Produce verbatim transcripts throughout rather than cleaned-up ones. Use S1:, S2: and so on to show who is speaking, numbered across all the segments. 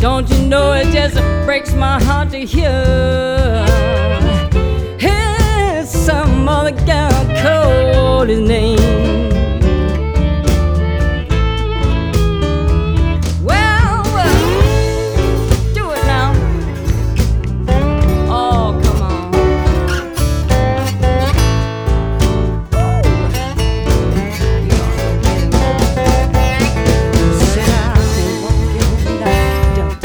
S1: Don't you know it just breaks my heart to hear here's some other girl called his name. Well, well, do it now. Oh, come on. Said I won't give it up.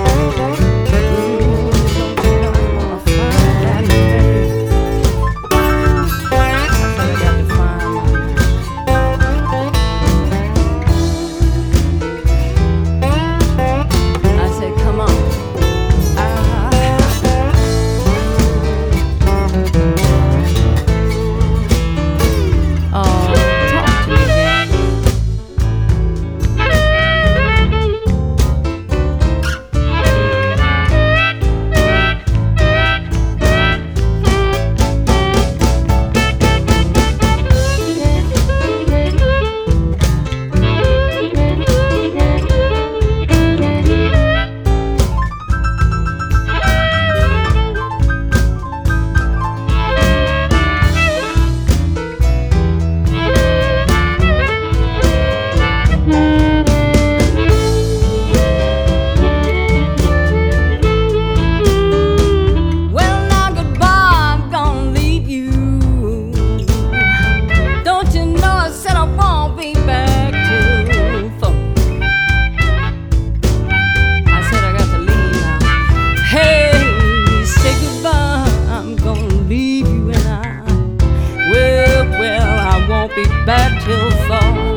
S1: Be back till fall.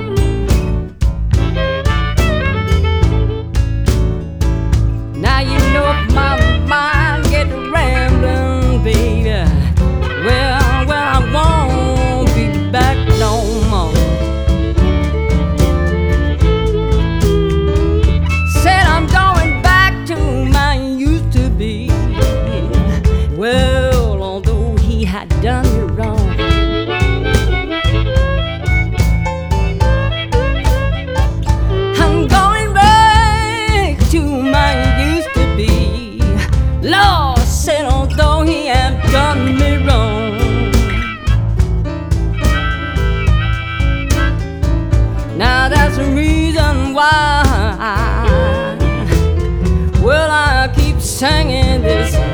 S1: Now you know if my mind get rambling, baby. Well, well, I won't be back no more. Said I'm going back to my used to be. Well, although he had done me wrong, Lord said, although he had done me wrong, now that's the reason why, well, I keep singing this